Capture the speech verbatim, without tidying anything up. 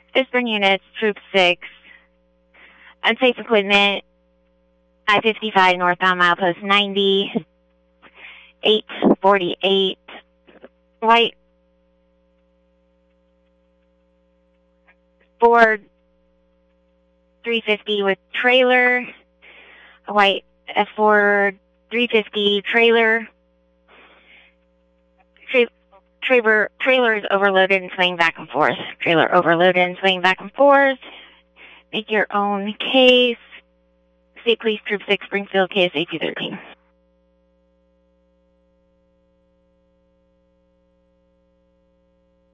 Fishburne units, Troop six. Unsafe equipment, I fifty-five northbound milepost ninety, eight forty-eight, white Ford three fifty with trailer, a white F Ford three fifty trailer. Tra- trailer, trailer is overloaded and swaying back and forth. Trailer overloaded and swaying back and forth. Make your own case. State Police Troop six, Springfield, K S A two thirteen.